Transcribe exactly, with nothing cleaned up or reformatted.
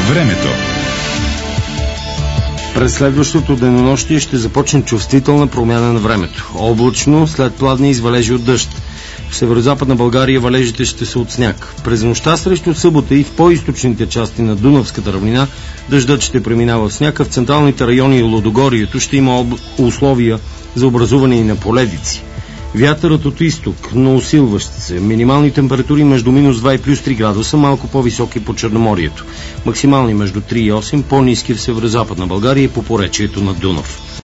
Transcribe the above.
Времето. През следващото денонощие ще започне чувствителна промяна на времето. Облачно, след пладни извалежи от дъжд. В северозападна България валежите ще са от сняг. През нощта срещу събота и в по-източните части на Дунавската равнина дъждът ще преминава в сняг, а в централните райони и Лудогорието ще има об... условия за образуване и на поледици. Вятърът от изток, но усилващ се. Минимални температури между минус два и плюс три градуса, малко по-високи по Черноморието. Максимални между три и осем, по-ниски в северозападна България и по поречието на Дунав.